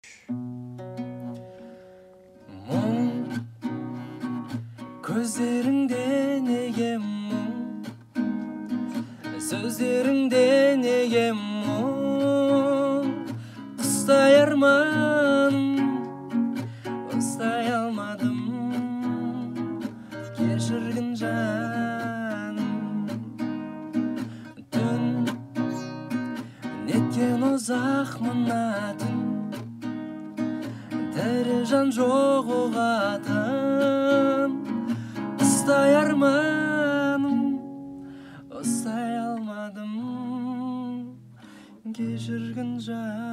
Көздеріңде неге мұң, сөздеріңде неге мұң, құстай арманым, ұстай алмадым, кешіргін жаным. Түн неткен ұзақ мына түн, тірі жан жоқ оғатын, ұстай арманым, ұстай алмадым, кешіргін жаным.